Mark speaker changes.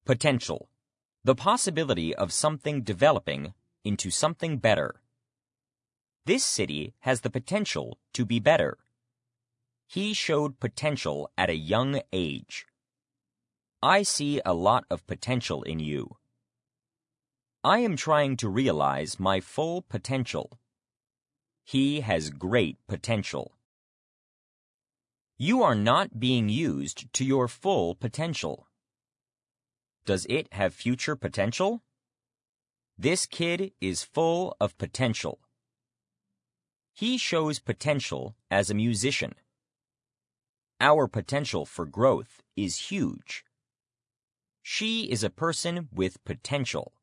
Speaker 1: Potential. The possibility of something developing into something better. This city has the potential to be better. He showed potential at a young age. I see a lot of potential in you. I am trying to realize my full potential. He has great potential. You are not being used to your full potential. Does it have future potential? This kid is full of potential. He shows potential as a musician. Our potential for growth is huge. She is a person with potential.